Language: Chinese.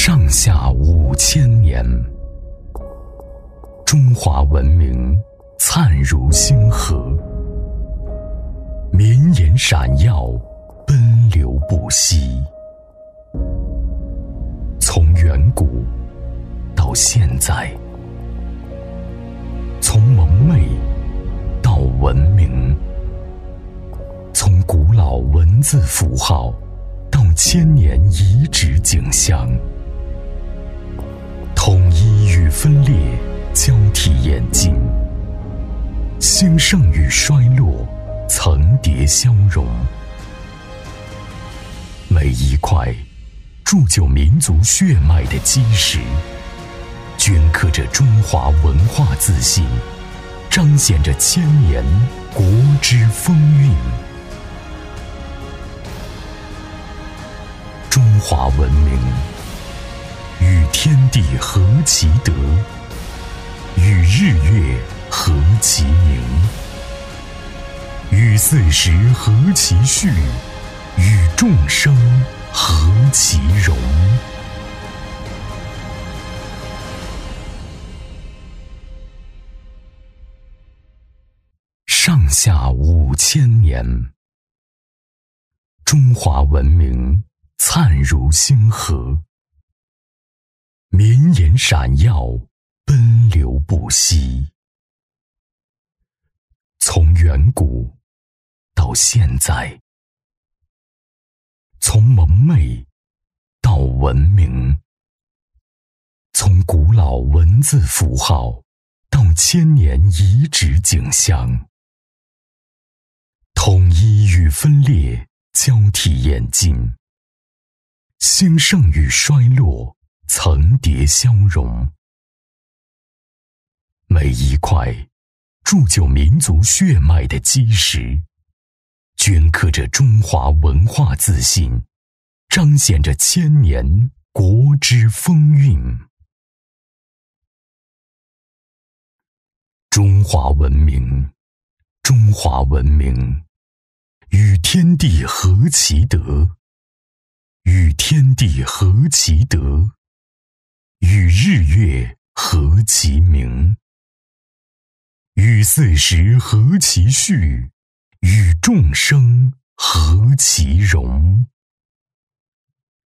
上下5000年，中华文明灿如星河，绵延闪耀，奔流不息。从远古到现在，从蒙昧到文明，从古老文字符号到千年遗址景象，统一与分裂交替演进，兴盛与衰落层叠相融。每一块铸就民族血脉的基石，镌刻着中华文化自信，彰显着千年国之风韵。中华文明与天地合其德，与日月合其明，与四时合其序，与众生合其容。上下5000年，中华文明灿如星河，绵延闪耀，奔流不息。从远古到现在，从蒙昧到文明，从古老文字符号到千年遗址景象，统一与分裂交替演进，兴盛与衰落层叠相融。每一块铸就民族血脉的基石，镌刻着中华文化自信，彰显着千年国之风韵。中华文明，中华文明，与天地合其德，与天地合其德，与日月合其明，与四时合其序，与众生合其容。